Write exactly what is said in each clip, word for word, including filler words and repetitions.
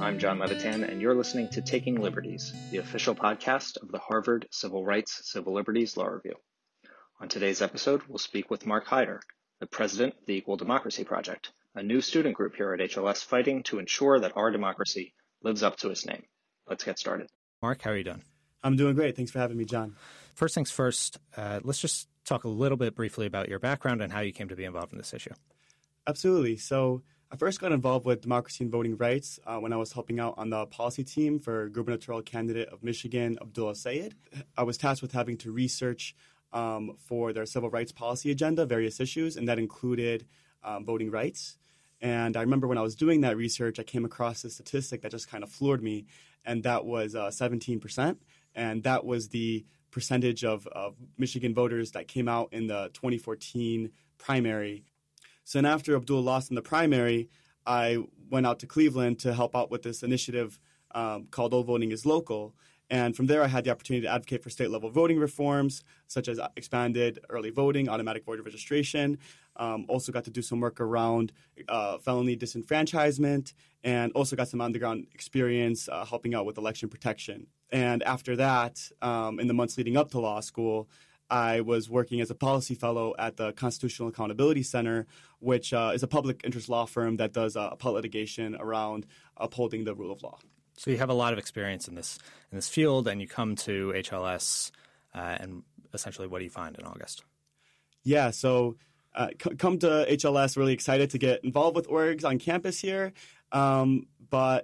I'm John Levitan, and you're listening to Taking Liberties, the official podcast of the Harvard Civil Rights, Civil Liberties Law Review. On today's episode, we'll speak with Mark Hyder, the president of the Equal Democracy Project, a new student group here at H L S fighting to ensure that our democracy lives up to its name. Let's get started. Mark, how are you doing? I'm doing great. Thanks for having me, John. First things first, uh, let's just talk a little bit briefly about your background and how you came to be involved in this issue. Absolutely. So I first got involved with democracy and voting rights uh, when I was helping out on the policy team for gubernatorial candidate of Michigan, Abdul El-Sayed. I was tasked with having to research um, for their civil rights policy agenda, various issues, and that included um, voting rights. And I remember when I was doing that research, I came across a statistic that just kind of floored me, and that was uh, seventeen percent. And that was the percentage of, of Michigan voters that came out in the twenty fourteen primary. So then after Abdul lost in the primary, I went out to Cleveland to help out with this initiative um, called All Voting is Local. And from there, I had the opportunity to advocate for state-level voting reforms, such as expanded early voting, automatic voter registration. Um, also got to do some work around uh, felony disenfranchisement, and also got some on-the-ground experience uh, helping out with election protection. And after that, um, in the months leading up to law school, I was working as a policy fellow at the Constitutional Accountability Center, which uh, is a public interest law firm that does uh, appellate litigation around upholding the rule of law. So you have a lot of experience in this in this field, and you come to H L S, uh, and essentially, what do you find in August? Yeah, so uh, c- come to H L S, really excited to get involved with orgs on campus here, um, but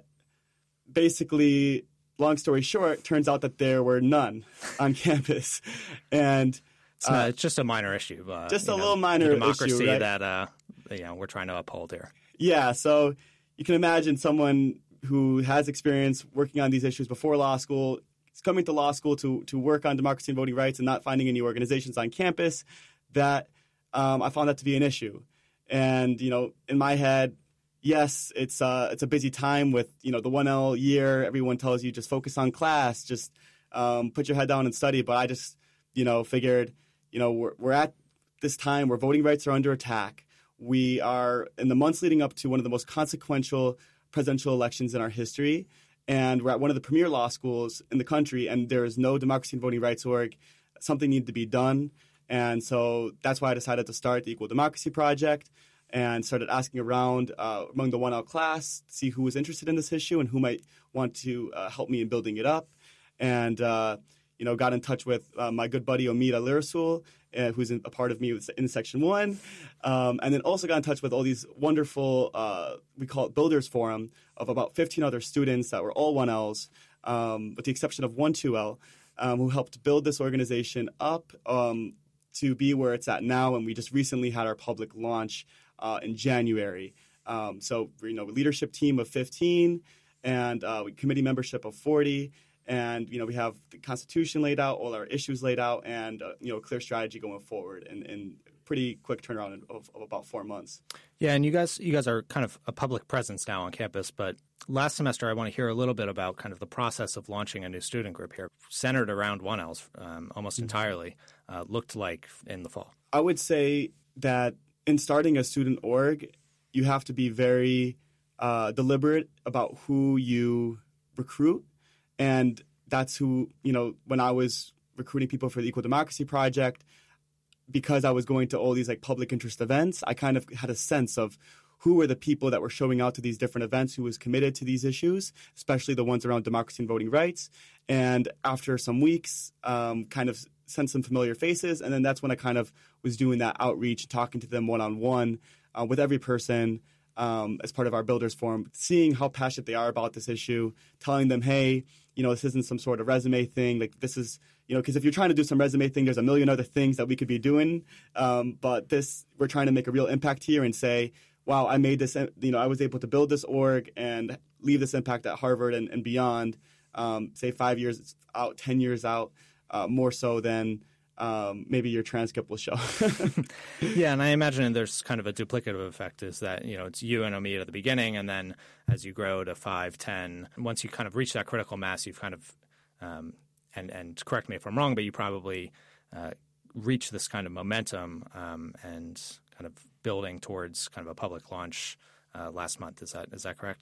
basically, long story short, turns out that there were none on campus, and it's, not, uh, it's just a minor issue, uh, just a know, little minor the democracy issue, right? that uh, you know we're trying to uphold here. Yeah, so you can imagine someone who has experience working on these issues before law school is coming to law school to to work on democracy and voting rights and not finding any organizations on campus. That um, I found that to be an issue, and you know, in my head. Yes, it's uh, it's a busy time with, you know, the one L year. Everyone tells you just focus on class, just um, put your head down and study. But I just, you know, figured, you know, we're, we're at this time where voting rights are under attack. We are in the months leading up to one of the most consequential presidential elections in our history. And we're at one of the premier law schools in the country, and there is no democracy and voting rights org. Something needed to be done. And so that's why I decided to start the Equal Democracy Project. And started asking around uh, among the one L class to see who was interested in this issue and who might want to uh, help me in building it up. And, uh, you know, got in touch with uh, my good buddy Omid Alirasul, uh, who's in, a part of me in Section one. Um, and then also got in touch with all these wonderful, uh, we call it Builders Forum, of about fifteen other students that were all one Ls, um, with the exception of one two L, um, who helped build this organization up um, to be where it's at now. And we just recently had our public launch Uh, in January. Um, so, you know, leadership team of fifteen and uh, committee membership of forty. And, you know, we have the Constitution laid out, all our issues laid out, and, uh, you know, a clear strategy going forward and, and pretty quick turnaround of, of about four months. Yeah, and you guys you guys are kind of a public presence now on campus, but last semester I want to hear a little bit about kind of the process of launching a new student group here, centered around one Ls um, almost mm-hmm. entirely, uh, looked like in the fall. I would say that in starting a student org, you have to be very uh, deliberate about who you recruit. And that's who, you know, when I was recruiting people for the Equal Democracy Project, because I was going to all these like public interest events, I kind of had a sense of who were the people that were showing out to these different events, who was committed to these issues, especially the ones around democracy and voting rights. And after some weeks, um, kind of sent some familiar faces, and then that's when I kind of was doing that outreach, talking to them one-on-one uh, with every person um, as part of our Builders Forum, seeing how passionate they are about this issue, telling them, hey, you know, this isn't some sort of resume thing. Like this is, you know, because if you're trying to do some resume thing, there's a million other things that we could be doing. Um, but this, we're trying to make a real impact here and say, wow, I made this, you know, I was able to build this org and leave this impact at Harvard and, and beyond, um, say five years out, ten years out. Uh, more so than um, maybe your transcript will show. Yeah, and I imagine there's kind of a duplicative effect is that, you know, it's you and Omid at the beginning, and then as you grow to five, ten, once you kind of reach that critical mass, you've kind of, um, and, and correct me if I'm wrong, but you probably uh, reach this kind of momentum um, and kind of building towards kind of a public launch uh, last month. Is that is that correct?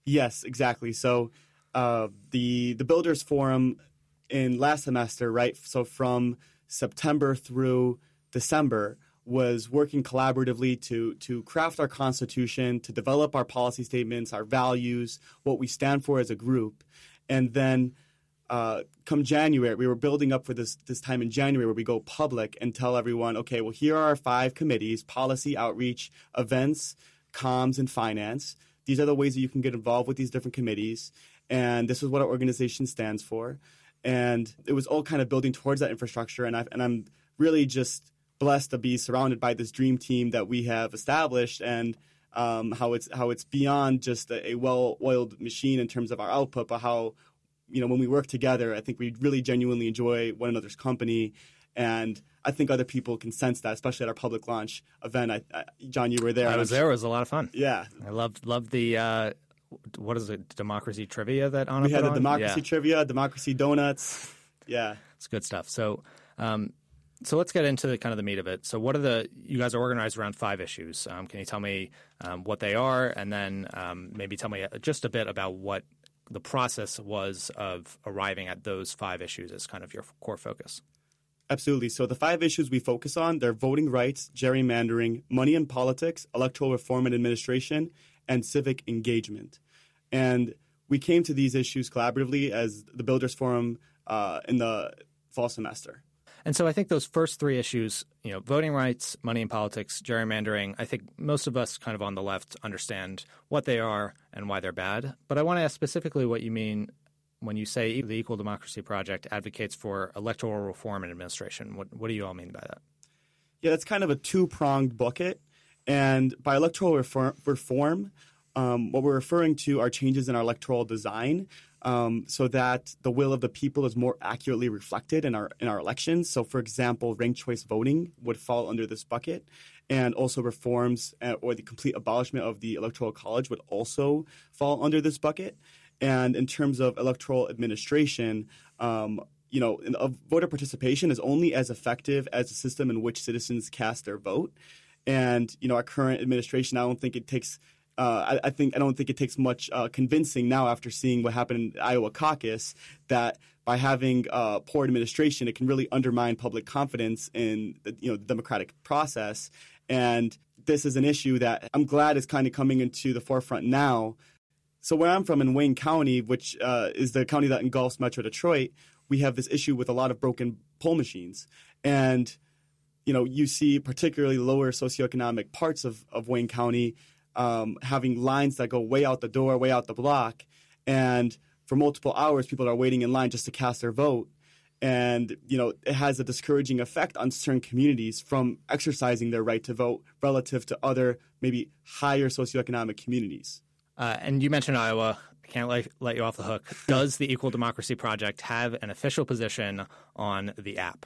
Yes, exactly. So uh, the the Builders Forum in last semester, right? So from September through December was working collaboratively to to craft our Constitution, to develop our policy statements, our values, what we stand for as a group. And then uh, come January, we were building up for this, this time in January where we go public and tell everyone, okay, well, here are our five committees: policy, outreach, events, comms, and finance. These are the ways that you can get involved with these different committees. And this is what our organization stands for. And it was all kind of building towards that infrastructure. And, I've, and I'm really just blessed to be surrounded by this dream team that we have established, and um, how it's how it's beyond just a, a well-oiled machine in terms of our output, but how, you know, when we work together, I think we really genuinely enjoy one another's company. And I think other people can sense that, especially at our public launch event. I, I, John, you were there. I was there. It was a lot of fun. Yeah. I loved loved the, uh, what is it, democracy trivia that Anna We had put the on? democracy Yeah. trivia, democracy donuts. Yeah. It's good stuff. So um, so let's get into the, kind of the meat of it. So what are the – you guys are organized around five issues. Um, can you tell me um, what they are, and then um, maybe tell me just a bit about what the process was of arriving at those five issues as kind of your core focus? Absolutely. So the five issues we focus on, they're voting rights, gerrymandering, money in politics, electoral reform and administration, and civic engagement. And we came to these issues collaboratively as the Builders Forum uh, in the fall semester. And so I think those first three issues, you know, voting rights, money in politics, gerrymandering, I think most of us kind of on the left understand what they are and why they're bad. But I want to ask specifically what you mean when you say the Equal Democracy Project advocates for electoral reform and administration. What, what do you all mean by that? Yeah, that's kind of a two-pronged bucket. And by electoral reform, reform um, what we're referring to are changes in our electoral design, um, so that the will of the people is more accurately reflected in our in our elections. So, for example, ranked choice voting would fall under this bucket, and also reforms uh, or the complete abolishment of the Electoral College would also fall under this bucket. And in terms of electoral administration, um, you know, uh, voter participation is only as effective as the system in which citizens cast their vote. And you know, our current administration, I don't think it takes. Uh, I, I think I don't think it takes much uh, convincing now after seeing what happened in the Iowa caucus that by having uh, poor administration, it can really undermine public confidence in the, you know, the democratic process. And this is an issue that I'm glad is kind of coming into the forefront now. So where I'm from in Wayne County, which uh, is the county that engulfs Metro Detroit, we have this issue with a lot of broken poll machines. And you know, you see particularly lower socioeconomic parts of, of Wayne County Um, having lines that go way out the door, way out the block. And for multiple hours, people are waiting in line just to cast their vote. And, you know, it has a discouraging effect on certain communities from exercising their right to vote relative to other maybe higher socioeconomic communities. Uh, and you mentioned Iowa. I can't let, let you off the hook. Does the Equal Democracy Project have an official position on the app?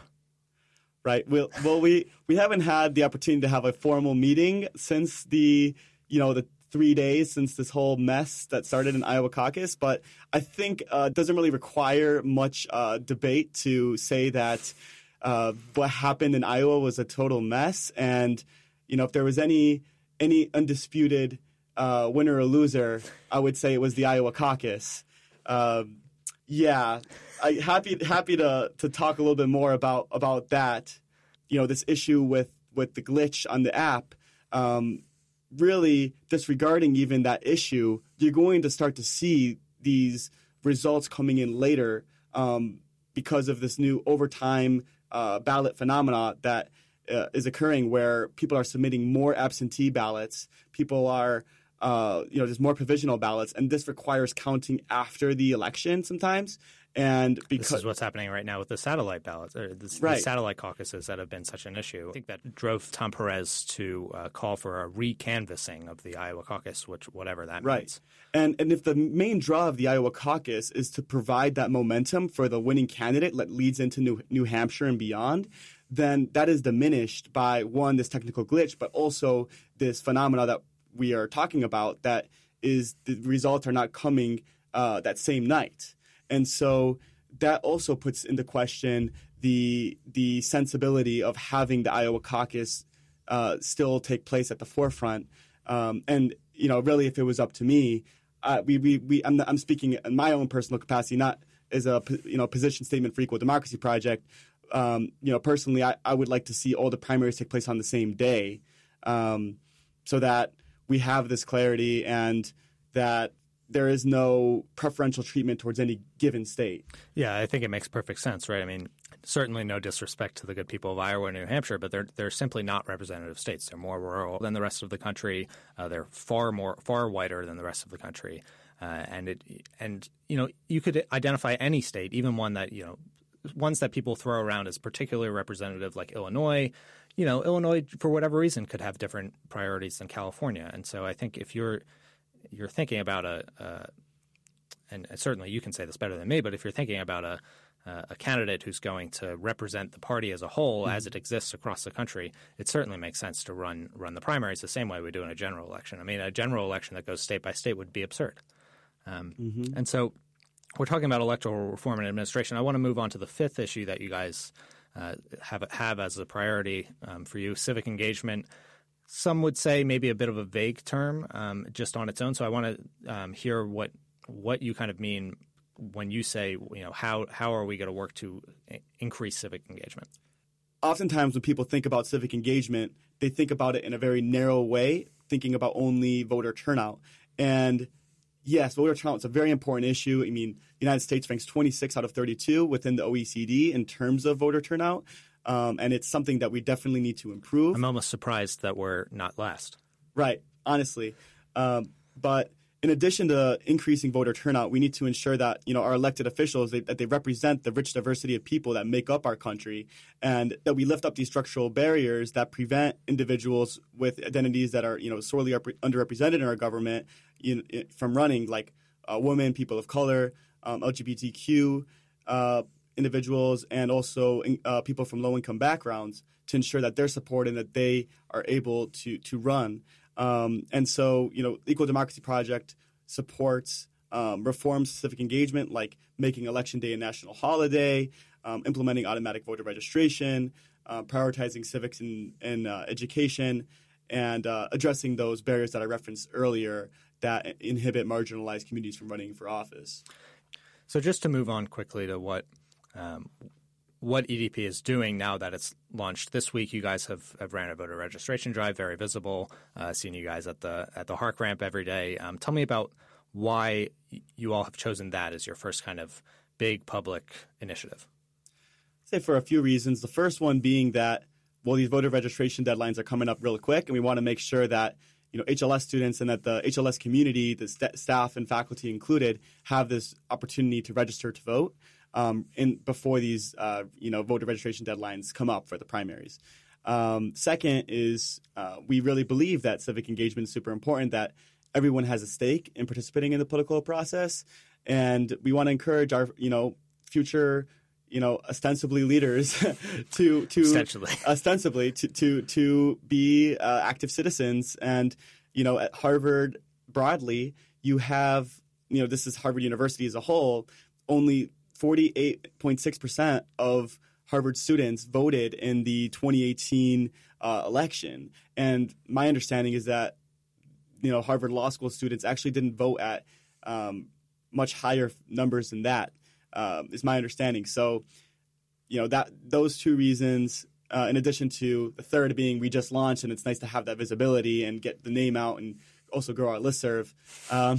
Right. Well, well we, we haven't had the opportunity to have a formal meeting since the – you know, the three days since this whole mess that started in Iowa caucus. But I think uh, it doesn't really require much uh, debate to say that uh, what happened in Iowa was a total mess. And, you know, if there was any any undisputed uh, winner or loser, I would say it was the Iowa caucus. Uh, yeah, I happy happy to to talk a little bit more about about that. You know, this issue with, with the glitch on the app. Um, really disregarding even that issue, you're going to start to see these results coming in later um, because of this new overtime uh, ballot phenomena that uh, is occurring, where people are submitting more absentee ballots. People are, uh, you know, there's more provisional ballots, and this requires counting after the election sometimes. And because this is what's happening right now with the satellite ballots, or the, right. the satellite caucuses that have been such an issue. I think that drove Tom Perez to uh, call for a recanvassing of the Iowa caucus, which whatever that right. means. And and if the main draw of the Iowa caucus is to provide that momentum for the winning candidate that leads into New, New Hampshire and beyond, then that is diminished by, one, this technical glitch, but also this phenomena that we are talking about, that is the results are not coming uh, that same night. And so that also puts into question the the sensibility of having the Iowa caucus uh, still take place at the forefront. Um, and, you know, really, if it was up to me, uh, we we, we I'm, I'm speaking in my own personal capacity, not as a you know position statement for Equal Democracy Project. Um, you know, personally, I, I would like to see all the primaries take place on the same day, um, so that we have this clarity and that there is no preferential treatment towards any given state. Yeah, I think it makes perfect sense, right? I mean, certainly no disrespect to the good people of Iowa and New Hampshire, but they're they're simply not representative states. They're more rural than the rest of the country. Uh, they're far more far whiter than the rest of the country, uh, and it and you know you could identify any state, even one that you know. ones that people throw around as particularly representative, like Illinois. You know, Illinois, for whatever reason, could have different priorities than California. And so I think if you're you're thinking about a, a and certainly you can say this better than me, but if you're thinking about a a candidate who's going to represent the party as a whole mm-hmm. as it exists across the country, it certainly makes sense to run run the primaries the same way we do in a general election. I mean, a general election that goes state by state would be absurd. Um, mm-hmm. And so we're talking about electoral reform and administration. I want to move on to the fifth issue that you guys uh, have have as a priority um, for you, civic engagement. Some would say maybe a bit of a vague term um, just on its own. So I want to um, hear what what you kind of mean when you say, you know, how how are we going to work to increase civic engagement? Oftentimes when people think about civic engagement, they think about it in a very narrow way, thinking about only voter turnout. And yes, voter turnout is a very important issue. I mean, the United States ranks twenty-six out of thirty-two within the O E C D in terms of voter turnout, um, and it's something that we definitely need to improve. I'm almost surprised that we're not last. Right, honestly. Um, but in addition to increasing voter turnout, we need to ensure that you know our elected officials they, that they represent the rich diversity of people that make up our country, and that we lift up these structural barriers that prevent individuals with identities that are you know sorely up, underrepresented in our government you know, from running, like uh, women, people of color, um, L G B T Q uh, individuals, and also uh, people from low-income backgrounds, to ensure that they're supported and that they are able to to run. Um, and so, you know, Equal Democracy Project supports um, reforms to civic engagement, like making Election Day a national holiday, um, implementing automatic voter registration, uh, prioritizing civics and, and uh, education, and uh, addressing those barriers that I referenced earlier that inhibit marginalized communities from running for office. So just to move on quickly to what um, what E D P is doing now that it's launched this week. You guys have, have ran a voter registration drive, very visible. Uh, seeing you guys at the at the Hark ramp every day. Um, tell me about why you all have chosen that as your first kind of big public initiative. I'd say for a few reasons. The first one being that, well, these voter registration deadlines are coming up really quick, and we want to make sure that you know H L S students and that the H L S community, the st- staff and faculty included, have this opportunity to register to vote. Um, in before these, uh, you know, voter registration deadlines come up for the primaries. Um, second is uh, we really believe that civic engagement is super important, that everyone has a stake in participating in the political process, and we want to encourage our, you know, future, you know, ostensibly leaders to to ostensibly ostensibly to to to be uh, active citizens. And you know, at Harvard broadly, you have, you know, this is Harvard University as a whole, only forty-eight point six percent of Harvard students voted in the twenty eighteen uh, election. And my understanding is that, you know, Harvard Law School students actually didn't vote at um, much higher numbers than that, uh, is my understanding. So, you know, that those two reasons, uh, in addition to the third being we just launched and it's nice to have that visibility and get the name out and also grow our listserv. Um,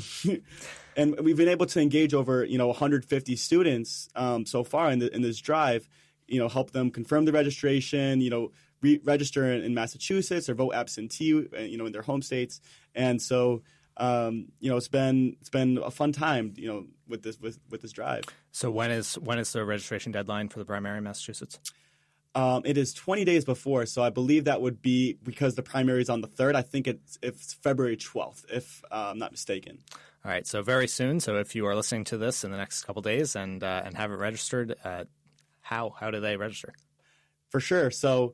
and we've been able to engage over, you know, one hundred fifty students um, so far in, the, in this drive, you know, help them confirm the registration, you know, re- register in, in Massachusetts or vote absentee, you know, in their home states. And so, um, you know, it's been it's been a fun time, you know, with this with, with this drive. So when is when is the registration deadline for the primary in Massachusetts? Um, it is twenty days before, so I believe that would be because the primary is on the third. I think it's, it's February twelfth, if uh, I'm not mistaken. All right, so very soon. So if you are listening to this in the next couple of days and uh, and haven't registered, uh, how how do they register? For sure. So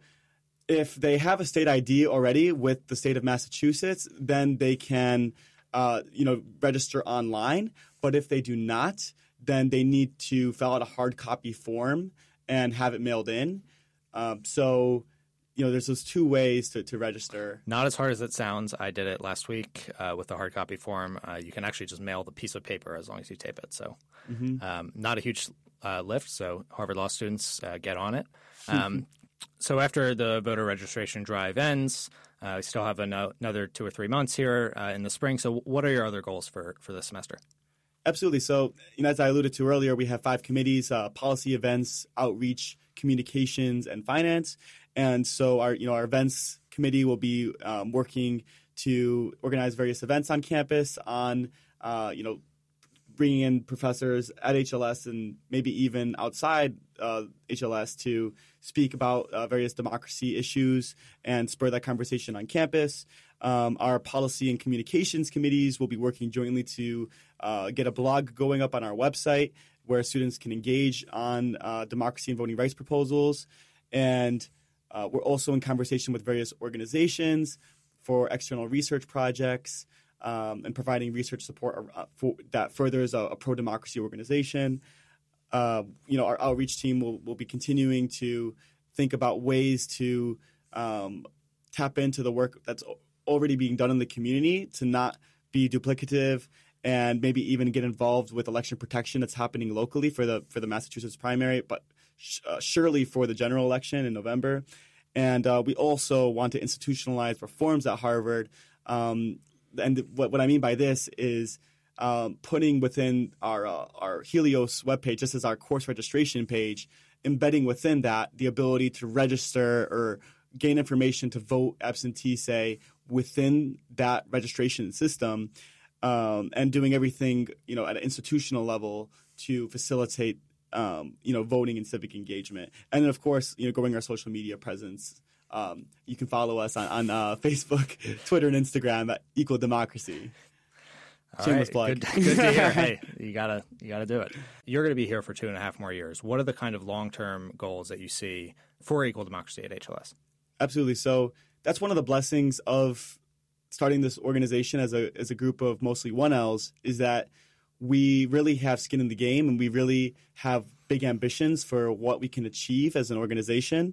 if they have a state I D already with the state of Massachusetts, then they can uh, you know register online. But if they do not, then they need to fill out a hard copy form and have it mailed in. Um, so, you know, there's those two ways to, to register. Not as hard as it sounds. I did it last week uh, with the hard copy form. Uh, you can actually just mail the piece of paper as long as you tape it. So mm-hmm. um, not a huge uh, lift. So Harvard Law students uh, get on it. Um, so after the voter registration drive ends, uh, we still have an- another two or three months here uh, in the spring. So what are your other goals for, for this semester? Absolutely. So, you know, as I alluded to earlier, we have five committees: uh, policy, events, outreach, communications, and finance. And so our, you know, our events committee will be um, working to organize various events on campus, on, uh, you know, bringing in professors at H L S and maybe even outside uh, H L S to speak about uh, various democracy issues and spur that conversation on campus. Um, our policy and communications committees will be working jointly to uh, get a blog going up on our website where students can engage on uh, democracy and voting rights proposals. And uh, we're also in conversation with various organizations for external research projects um, and providing research support uh, for, that furthers a, a pro-democracy organization. Uh, you know, our outreach team will, will be continuing to think about ways to um, tap into the work that's already being done in the community to not be duplicative, and maybe even get involved with election protection that's happening locally for the for the Massachusetts primary, but sh- uh, surely for the general election in November. And uh, we also want to institutionalize reforms at Harvard. Um, and th- what, what I mean by this is um, putting within our uh, our Helios webpage, just as our course registration page, embedding within that the ability to register or gain information to vote absentee, say, within that registration system, um, and doing everything, you know, at an institutional level to facilitate, um, you know, voting and civic engagement. And then, of course, you know, growing our social media presence. Um, you can follow us on, on uh, Facebook, Twitter, and Instagram at Equal Democracy. All Shameless right. plug. Good, good to hear. Hey, you gotta you gotta do it. You're going to be here for two and a half more years. What are the kind of long-term goals that you see for Equal Democracy at H L S? Absolutely. So that's one of the blessings of starting this organization as a as a group of mostly one L's, is that we really have skin in the game and we really have big ambitions for what we can achieve as an organization.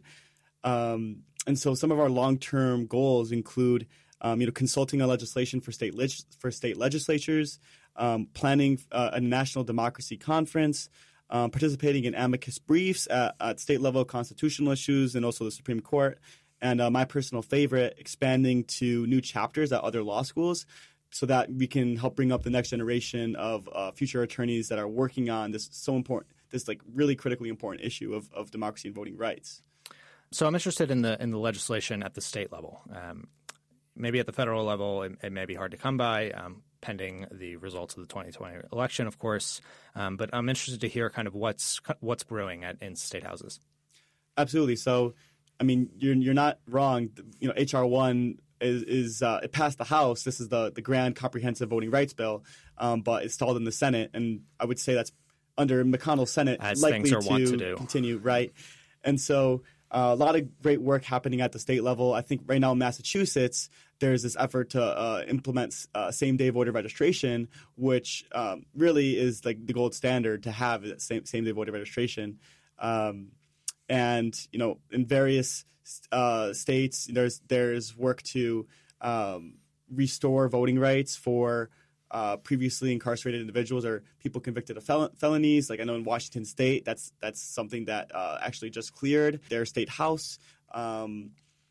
Um, and so some of our long-term goals include um, you know, consulting on legislation for state leg- for state legislatures, um, planning uh, a national democracy conference, um, participating in amicus briefs at, at state-level constitutional issues and also the Supreme Court. And uh, my personal favorite, expanding to new chapters at other law schools so that we can help bring up the next generation of uh, future attorneys that are working on this so important, this like really critically important issue of, of democracy and voting rights. So I'm interested in the in the legislation at the state level. Um, maybe at the federal level, it, it may be hard to come by, um, pending the results of the twenty twenty election, of course. Um, but I'm interested to hear kind of what's what's brewing at in state houses. Absolutely. So, I mean, you're you're not wrong. You know, H R one is is uh, it passed the House. This is the the grand comprehensive voting rights bill, um, but it's stalled in the Senate, and I would say that's under McConnell's Senate As likely things are to, wont to do. continue, right? And so, uh, a lot of great work happening at the state level. I think right now in Massachusetts, there's this effort to uh, implement uh, same-day voter registration, which um, really is like the gold standard to have same same-day voter registration. Um, And, you know, in various uh, states, there's there's work to um, restore voting rights for uh, previously incarcerated individuals or people convicted of fel- felonies. Like I know in Washington State, that's that's something that uh, actually just cleared their state house. Um,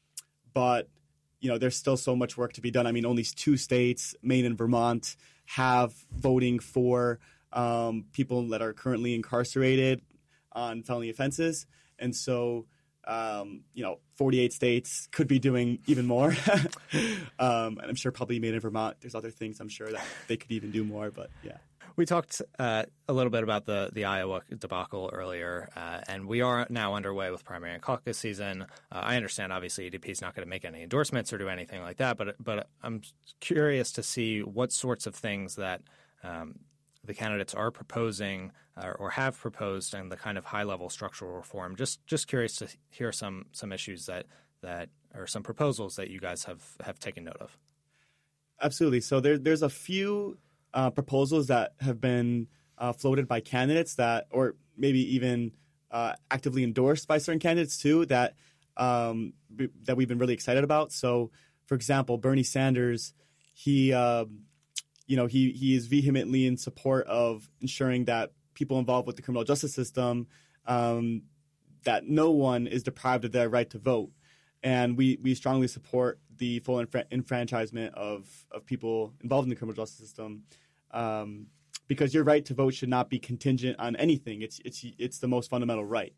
but, you know, there's still so much work to be done. I mean, only two states, Maine and Vermont, have voting for um, people that are currently incarcerated on felony offenses. And so, um, you know, forty-eight states could be doing even more. um, and I'm sure probably Maine and Vermont, there's other things I'm sure that they could even do more. But yeah. We talked uh, a little bit about the, the Iowa debacle earlier, uh, and we are now underway with primary and caucus season. Uh, I understand, obviously, E D P is not going to make any endorsements or do anything like that, but but I'm curious to see what sorts of things that um, the candidates are proposing uh, or have proposed and the kind of high-level structural reform. Just just curious to hear some some issues that that or some proposals that you guys have, have taken note of. Absolutely. So there, there's a few uh, proposals that have been uh, floated by candidates that, or maybe even uh, actively endorsed by certain candidates too, that um, b- that we've been really excited about. So, for example, Bernie Sanders, he, uh, you know, he he is vehemently in support of ensuring that people involved with the criminal justice system, um, that no one is deprived of their right to vote. And we, we strongly support the full enfra- enfranchisement of, of people involved in the criminal justice system, um, because your right to vote should not be contingent on anything. It's it's it's the most fundamental right.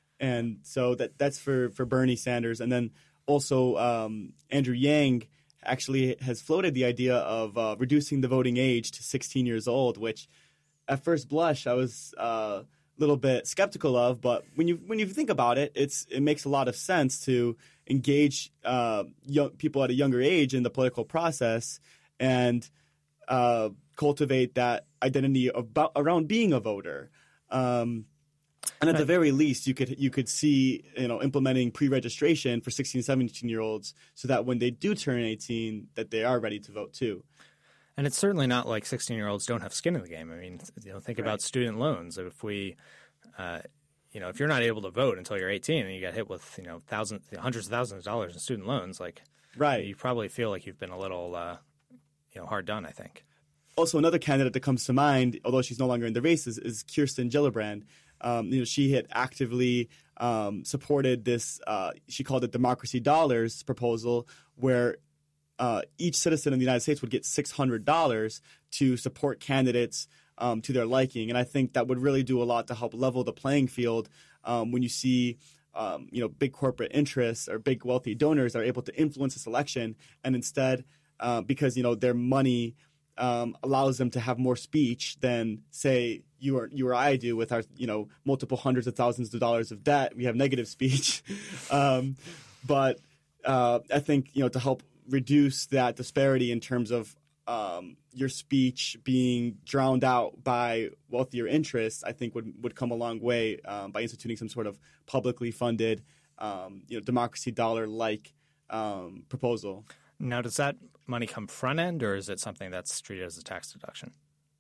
And so that that's for, for Bernie Sanders. And then also um, Andrew Yang actually has floated the idea of uh, reducing the voting age to sixteen years old, which at first blush I was uh, a little bit skeptical of. But when you when you think about it, it's it makes a lot of sense to engage uh, young people at a younger age in the political process and uh, cultivate that identity about, around being a voter. Um, and at right. the very least, you could you could see you know implementing pre-registration for sixteen, seventeen-year-olds so that when they do turn eighteen, that they are ready to vote too. And it's certainly not like sixteen-year-olds don't have skin in the game. I mean, you know, think right. about student loans. If we uh, You know, if you're not able to vote until you're eighteen and you get hit with, you know, thousands, hundreds of thousands of dollars in student loans, like, right. you probably feel like you've been a little, uh, you know, hard done, I think. Also, another candidate that comes to mind, although she's no longer in the race, is, is Kirsten Gillibrand. Um, you know, she had actively um, supported this, uh, she called it Democracy Dollars proposal, where uh, each citizen in the United States would get six hundred dollars to support candidates Um, to their liking. And I think that would really do a lot to help level the playing field um, when you see, um, you know, big corporate interests or big wealthy donors are able to influence this election. And instead, uh, because, you know, their money um, allows them to have more speech than, say, you or, you or I do with our, you know, multiple hundreds of thousands of dollars of debt. We have negative speech. um, but uh, I think, you know, to help reduce that disparity in terms of Um, your speech being drowned out by wealthier interests, I think would would come a long way um, by instituting some sort of publicly funded, um, you know, democracy dollar-like um, proposal. Now, does that money come front end, or is it something that's treated as a tax deduction?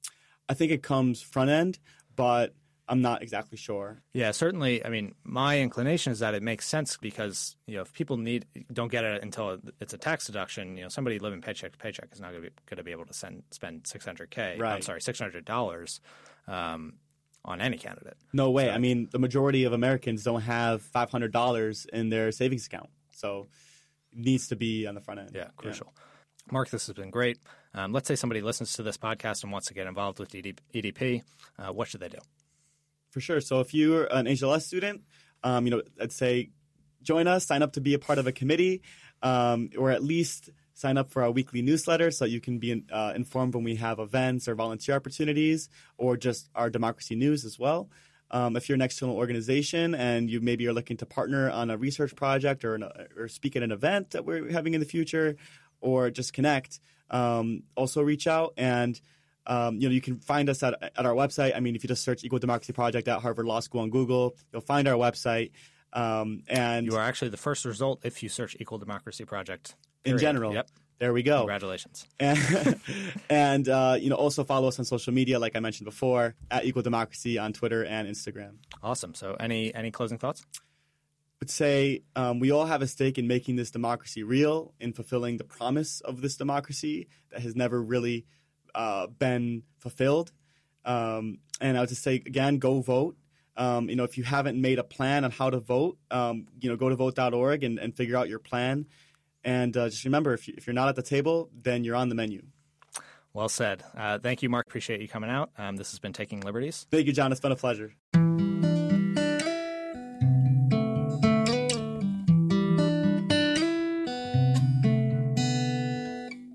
I think it comes front end, but I'm not exactly sure. Yeah, certainly. I mean, my inclination is that it makes sense because, you know, if people need don't get it until it's a tax deduction, you know, somebody living paycheck to paycheck is not going to be, going to be able to send, spend six hundred K. Right. I'm sorry, six hundred dollars um, on any candidate. No way. So, I mean, the majority of Americans don't have five hundred dollars in their savings account. So it needs to be on the front end. Yeah, crucial. Yeah. Mark, this has been great. Um, let's say somebody listens to this podcast and wants to get involved with E D P. Uh, what should they do? For sure. So if you're an H L S student, um, you know, I'd say join us, sign up to be a part of a committee, um, or at least sign up for our weekly newsletter so you can be uh, informed when we have events or volunteer opportunities, or just our democracy news as well. Um, if you're an external organization and you maybe are looking to partner on a research project or, an, or speak at an event that we're having in the future, or just connect, um, also reach out. And Um, you know, you can find us at, at our website. I mean, if you just search Equal Democracy Project at Harvard Law School on Google, you'll find our website. Um, and you are actually the first result if you search Equal Democracy Project. Period. In general. Yep. There we go. Congratulations. And, and uh, you know, also follow us on social media, like I mentioned before, at Equal Democracy on Twitter and Instagram. Awesome. So any any closing thoughts? I would say um, we all have a stake in making this democracy real, in fulfilling the promise of this democracy that has never really Uh, been fulfilled. Um, and I would just say, again, go vote. Um, you know, if you haven't made a plan on how to vote, um, you know, go to vote dot org and, and figure out your plan. And uh, just remember, if, you, if you're not at the table, then you're on the menu. Well said. Uh, thank you, Mark. Appreciate you coming out. Um, this has been Taking Liberties. Thank you, John. It's been a pleasure.